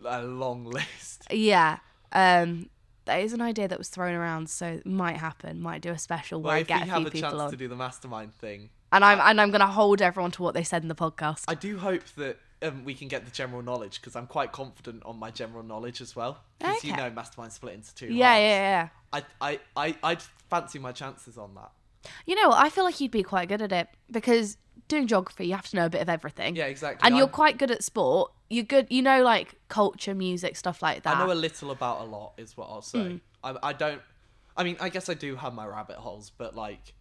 list. Yeah. That is an idea that was thrown around, so it might happen. Might do a special where Well, I if get we a have few a people chance on. to do the mastermind thing, And I'm going to hold everyone to what they said in the podcast. I do hope that we can get the general knowledge, because I'm quite confident on my general knowledge as well. Because Okay. mastermind split into two Yeah. halves. I'd fancy my chances on that. You know what? I feel like you'd be quite good at it because doing geography, you have to know a bit of everything. Yeah, exactly. And you're quite good at sport. You're good, like culture, music, stuff like that. I know a little about a lot, is what I'll say. I don't. I mean, I guess I do have my rabbit holes, but like,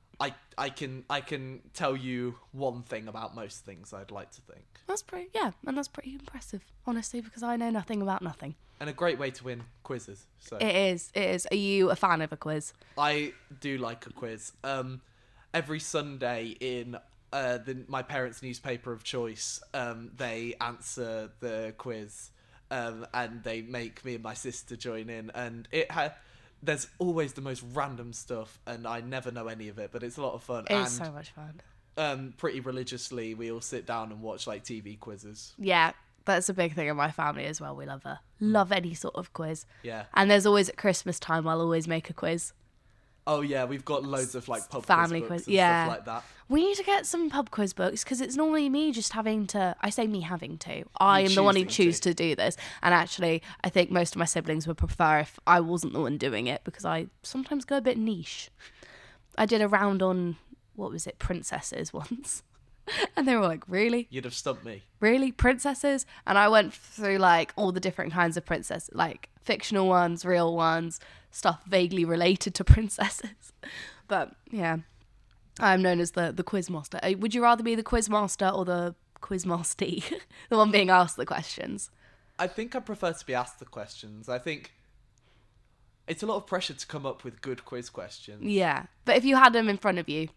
I can tell you one thing about most things. I'd like to think. That's pretty impressive, honestly, because I know nothing about nothing. And a great way to win quizzes. So It is. Are you a fan of a quiz? I do like a quiz. Every Sunday in my parents' newspaper of choice, they answer the quiz, and they make me and my sister join in, and there's always the most random stuff, and I never know any of it, but it's a lot of fun. It's so much fun. Pretty religiously, we all sit down and watch like TV quizzes. Yeah, that's a big thing in my family as well. We love any sort of quiz. Yeah. And there's always at Christmas time, I'll always make a quiz. Oh yeah, we've got loads of like pub Family quiz books quiz, and yeah. stuff like that. We need to get some pub quiz books because it's normally me just having to. I say me having to. I am the one who chooses to do this. And actually, I think most of my siblings would prefer if I wasn't the one doing it because I sometimes go a bit niche. I did a round on, princesses once. And they were like, really? You'd have stumped me. Really? Princesses? And I went through like all the different kinds of princesses, like fictional ones, real ones, stuff vaguely related to princesses. But yeah, I'm known as the quiz master. Would you rather be the quiz master or the quiz mastee? The one being asked the questions. I think I prefer to be asked the questions. I think it's a lot of pressure to come up with good quiz questions. Yeah. But if you had them in front of you,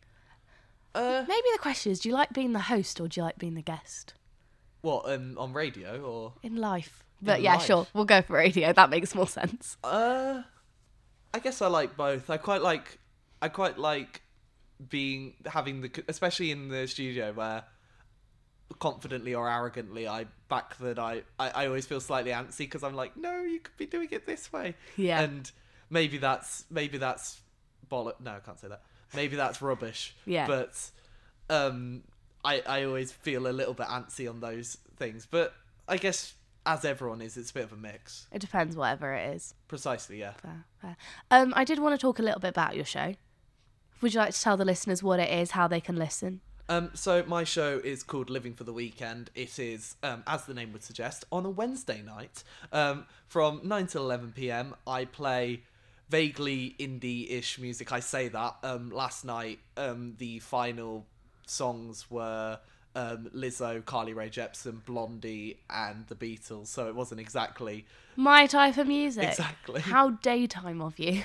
Uh, maybe the question is, do you like being the host or do you like being the guest? What, on radio or? In life. But In yeah, life? sure. We'll go for radio. That makes more sense. I guess I like both. I quite like having especially in the studio where confidently or arrogantly I back that I always feel slightly antsy because I'm like, no, you could be doing it this way. Yeah. And maybe that's bollock. No, I can't say that. Maybe that's rubbish. Yeah. But I always feel a little bit antsy on those things. But I guess as everyone is, it's a bit of a mix. It depends, whatever it is. Precisely, yeah. Fair. I did want to talk a little bit about your show. Would you like to tell the listeners what it is, how they can listen? So my show is called Living for the Weekend. It is, as the name would suggest, on a Wednesday night. From 9 till 11 p.m. I play vaguely indie-ish music. I say that. Last night, the final songs were Lizzo, Carly Rae Jepsen, Blondie, and the Beatles. So it wasn't exactly my type of music. Exactly. How daytime of you.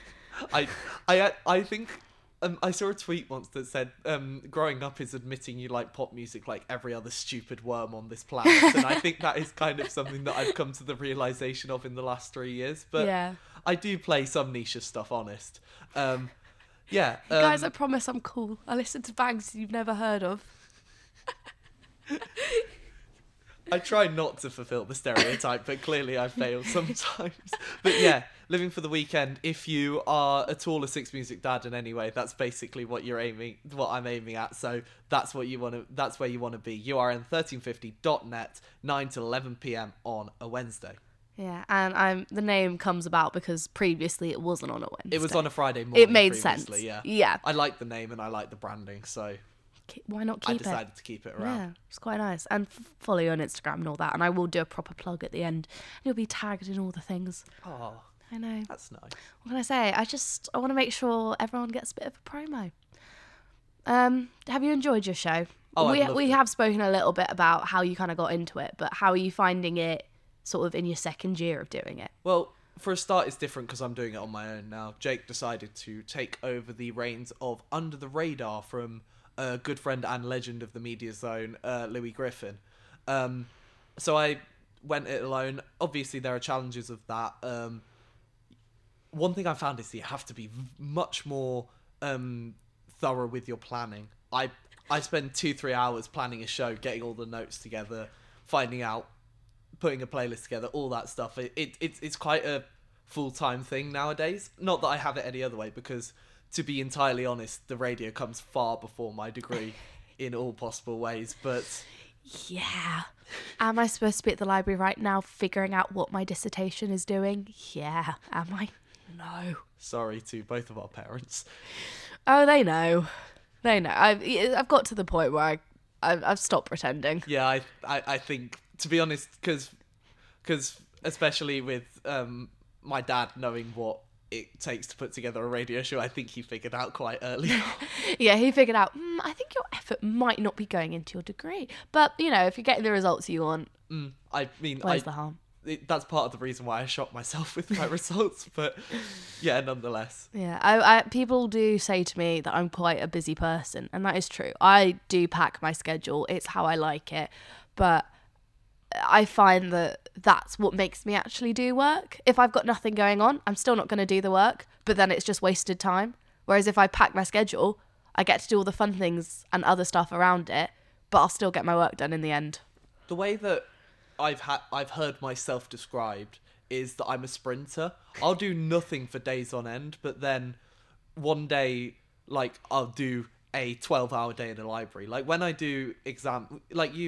I think I saw a tweet once that said growing up is admitting you like pop music like every other stupid worm on this planet, and I think that is kind of something that I've come to the realization of in the last 3 years. But Yeah. I do play some niche stuff, honest. Guys, I promise I'm cool. I listen to bands you've never heard of. I try not to fulfill the stereotype, but clearly I fail sometimes. But yeah, Living for the Weekend, if you are at all a Six Music dad in any way, that's basically what I'm aiming at. So that's where you want to be. URN1350.net, 9 to 11 p.m. on a Wednesday. Yeah, and the name comes about because previously it wasn't on a Wednesday. It was on a Friday morning. It made sense. Yeah. I like the name and I like the branding, so why not keep it? I decided to keep it around. Yeah, it's quite nice. And follow you on Instagram and all that. And I will do a proper plug at the end. You'll be tagged in all the things. Oh, I know. that's nice. What can I say? I want to make sure everyone gets a bit of a promo. Have you enjoyed your show? Oh, we have spoken a little bit about how you kind of got into it, but how are you finding it sort of in your second year of doing it? Well, for a start, it's different because I'm doing it on my own now. Jake decided to take over the reins of Under the Radar from a good friend and legend of the Media Zone, Louis Griffin. So I went it alone. Obviously, there are challenges of that. One thing I found is you have to be much more thorough with your planning. I spend 2-3 hours planning a show, getting all the notes together, finding out, putting a playlist together, all that stuff. It's quite a full-time thing nowadays. Not that I have it any other way, because to be entirely honest, the radio comes far before my degree in all possible ways. But yeah. Am I supposed to be at the library right now figuring out what my dissertation is doing? Yeah. Am I? No. Sorry to both of our parents. Oh, they know. They know. I've got to the point where I've stopped pretending. Yeah, I think, to be honest, because especially with my dad knowing what it takes to put together a radio show, I think he figured out quite early on. Yeah, he figured out, I think your effort might not be going into your degree. But, if you're getting the results you want, where's the harm? That's part of the reason why I shocked myself with my results. But yeah, nonetheless. Yeah, I people do say to me that I'm quite a busy person. And that is true. I do pack my schedule. It's how I like it. But I find that that's what makes me actually do work. If I've got nothing going on, I'm still not going to do the work, but then it's just wasted time. Whereas if I pack my schedule, I get to do all the fun things and other stuff around it, but I'll still get my work done in the end. The way that I've heard myself described is that I'm a sprinter. I'll do nothing for days on end, but then one day, I'll do a 12-hour day in a library. Like when I do exam,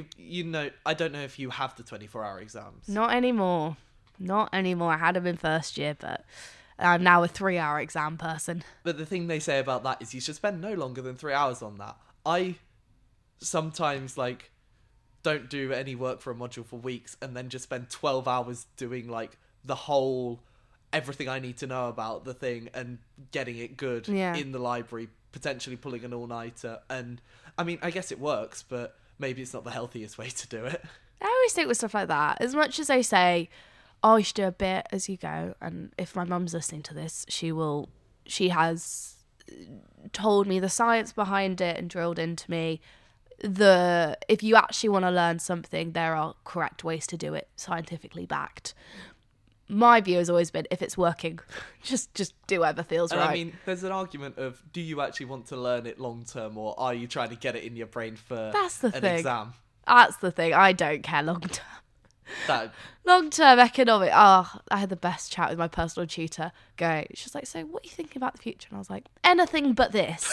I don't know if you have the 24-hour exams. Not anymore. I had them in first year, but I'm now a 3-hour exam person. But the thing they say about that is you should spend no longer than 3 hours on that. I sometimes don't do any work for a module for weeks and then just spend 12 hours doing the whole everything I need to know about the thing and getting it good in the library, potentially pulling an all-nighter. And I mean, I guess it works, but maybe it's not the healthiest way to do it. I always think with stuff like that, as much as they say, you should do a bit as you go, and if my mum's listening to this, she has told me the science behind it and drilled into me if you actually want to learn something, there are correct ways to do it, scientifically backed. My view has always been, if it's working, just do whatever feels right. I mean, there's an argument of, do you actually want to learn it long term, or are you trying to get it in your brain for an exam? That's the thing. I don't care long term. Long term economic. I had the best chat with my personal tutor. She's like, so what are you thinking about the future? And I was like, anything but this.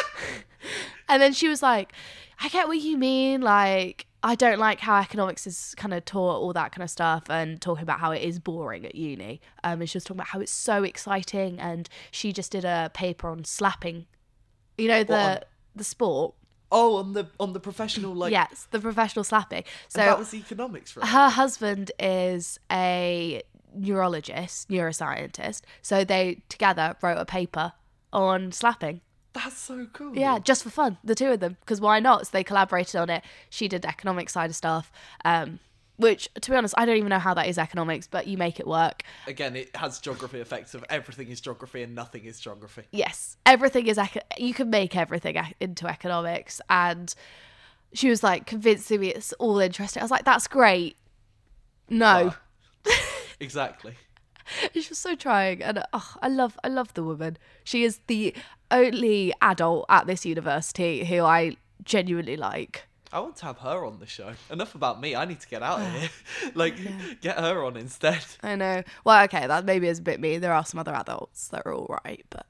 And then she was like, I get what you mean. I don't like how economics is kind of taught, all that kind of stuff, and talking about how it is boring at uni. And she was talking about how it's so exciting. And she just did a paper on slapping. The sport. Oh, on the professional Yes, the professional slapping. So that was economics, right? Her husband is a neuroscientist. So they together wrote a paper on slapping. That's so cool. Yeah, just for fun, the two of them, because why not? So they collaborated on it. She did the economic side of stuff, which, to be honest, I don't even know how that is economics, but you make it work. Again, it has geography effects of everything is geography and nothing is geography. Yes, everything is... you can make everything into economics, and she was, like, convincing me it's all interesting. I was like, that's great. No. Exactly. She was so trying, and I love the woman. She is the only adult at this university who I genuinely like. I want to have her on the show. Enough about me. I need to get out of here. Get her on instead. I know. Well, okay, that maybe is a bit mean. There are some other adults that are all right, but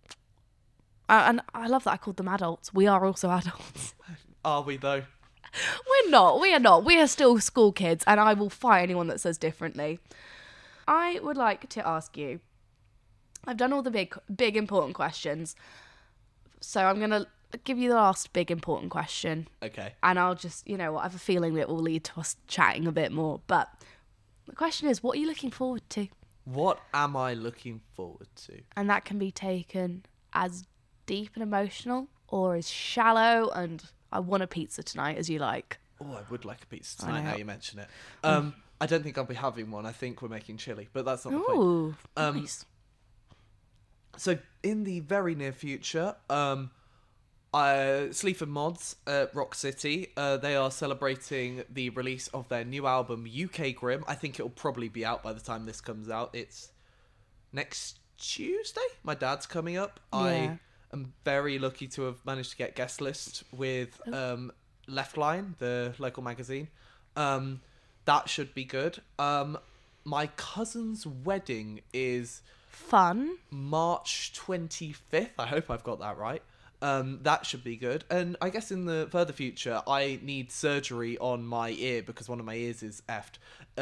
and I love that I called them adults. We are also adults. Are we though? We're not. We are not. We are still school kids, and I will fight anyone that says differently. I would like to ask you, I've done all the big important questions, so I'm going to give you the last big important question. Okay. And I'll just, I have a feeling that it will lead to us chatting a bit more. But the question is, what are you looking forward to? What am I looking forward to? And that can be taken as deep and emotional, or as shallow and I want a pizza tonight as you like. Oh, I would like a pizza tonight now you mention it. I don't think I'll be having one. I think we're making chili, but that's not the point. Ooh, nice. So in the very near future, Sleaford Mods at Rock City, they are celebrating the release of their new album, UK Grim. I think it'll probably be out by the time this comes out. It's next Tuesday. My dad's coming up. Yeah. I am very lucky to have managed to get guest list with Left Line, the local magazine. That should be good. My cousin's wedding is... Fun. March 25th. I hope I've got that right. That should be good. And I guess in the further future, I need surgery on my ear because one of my ears is effed.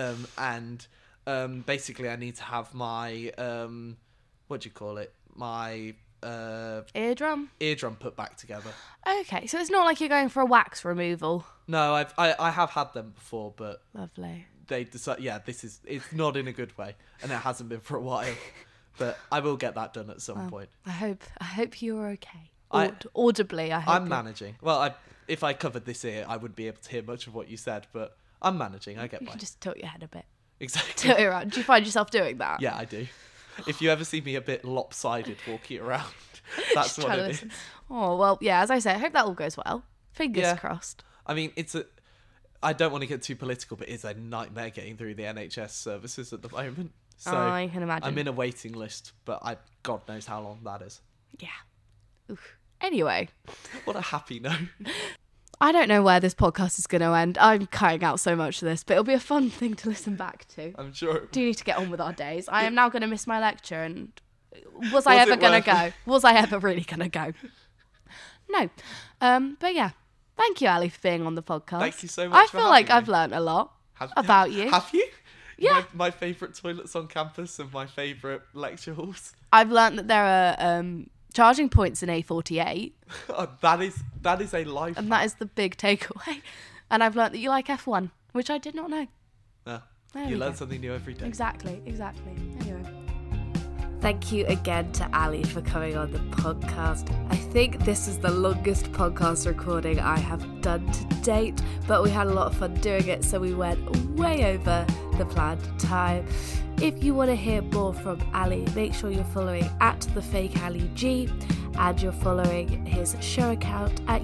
Basically, I need to have my... what do you call it? My... eardrum put back together. Okay, so it's not like you're going for a wax removal. No, I have had them before, but Lovely. They decide, it's not in a good way, and it hasn't been for a while. But I will get that done at some point. I hope you're okay. Audibly, I hope. I'm managing. Well, if I covered this ear, I wouldn't be able to hear much of what you said, but I'm managing. I get by. You can just tilt your head a bit. Exactly. Tilt it around. Do you find yourself doing that? Yeah, I do. If you ever see me a bit lopsided walking around, that's what it is. Oh, well, yeah, as I say, I hope that all goes well. Fingers crossed. I mean, I don't want to get too political, but it's a nightmare getting through the NHS services at the moment. So I can imagine. I'm in a waiting list, but God knows how long that is. Yeah. Oof. Anyway. What a happy note. I don't know where this podcast is going to end. I'm cutting out so much of this, but it'll be a fun thing to listen back to. I'm sure. Do need to get on with our days. I am now going to miss my lecture, and was I ever going to go? Was I ever really going to go? No. But yeah. Thank you, Ali, for being on the podcast. Thank you so much. I feel like I've learned a lot about you. Have you? Yeah. My favourite toilets on campus and my favourite lecture halls. I've learned that there are charging points in A48. Oh, that is a life. And that is the big takeaway. And I've learned that you like F1, which I did not know. You learn something new every day. Exactly. Anyway. Thank you again to Ali for coming on the podcast. I think this is the longest podcast recording I have done to date, but we had a lot of fun doing it, so we went way over the planned time. If you want to hear more from Ali, make sure you're following @TheFakeAliG, and you're following his show account at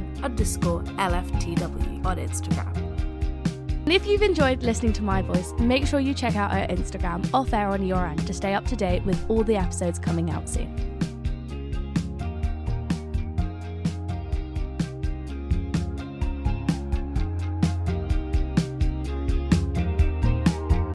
Yoran_LFTW on Instagram. And if you've enjoyed listening to my voice, make sure you check out our Instagram, Off Air on Your End, to stay up to date with all the episodes coming out soon.